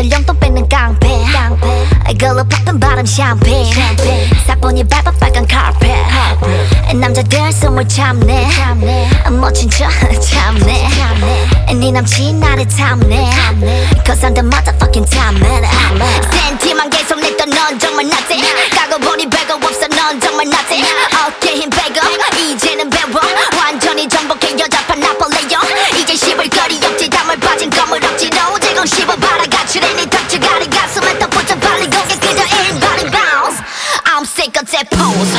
친구들 용돈 뺏는 깡패 이걸로 볶은 바람 샴페인 사뿐히 밟아 빨간 카펫 남자들 숨을 참네 멋진 척 참네 네 남친 나를 탐내 Cause I'm the motherfucking top man 센티만 계속 냈던 넌 정말 낫지 까고 보니 별거 없어 넌 정말 낫지 어깨 힘 빼고 이제는 배워 완전히 정복해 여자판 나폴레옹 이제 씹을 거리 없지 담을 빠진 검을 억지로 지금 씹어봐라 가출해 네 덕지가리 가슴에 더 붙여 빨리 고개 그저 everybody bounce I'm sick of that pose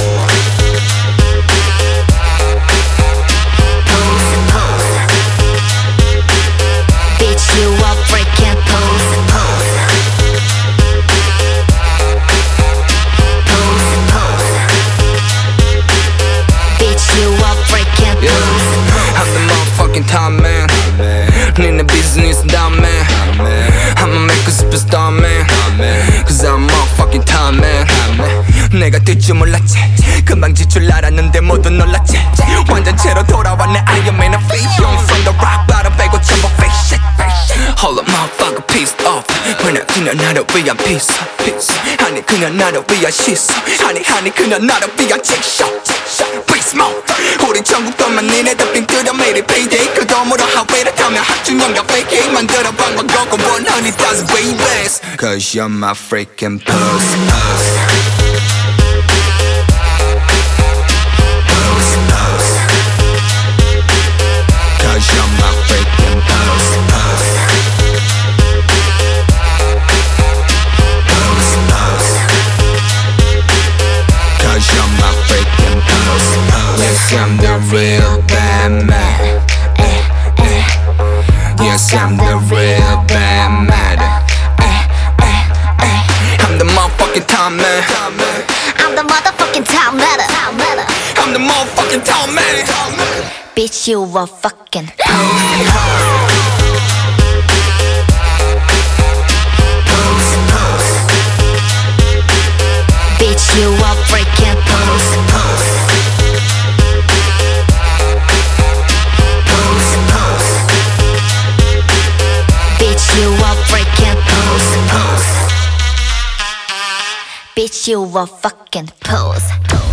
You a freaking pose, pose. Pose, pose. Bitch, you a freaking pose, pose. I'm the motherfucking top man. In the business, dumb man. I'ma make a superstar man. Cause I'm motherfucking top man. 내가 뜰 줄 몰랐지. 금방 지출 알았는데 모두 놀랐지. 완전체로 돌아왔네 I am in a face. Young from the rock bottom 빼고 전부 fake shit. Hold up motherfucker pissed off 왜냐 그냥 나를 위한 piece 아니 그냥 나를 위한 시선 아니 그냥 나를 위한 칙샷 Please smoke 우리 전국도만 니네들 빙 뜯어 매일 payday 그 돈으로 하회를 타며 학중형과 fake 만들어 방법고 100,000 babies Cause you're my freaking pose Cause you're my freaking pose Cause you're my freaking pose Yes, I'm the real bad man Yes, I'm the real bad man I'm the motherfucking top man I'm the motherfucking top man I'm the motherfucking top man Bitch, you a fucking pose Bitch, you a freaking pose, pose. Pose, pose. Bitch, you a freaking pose, pose. Bitch, you a fucking pose.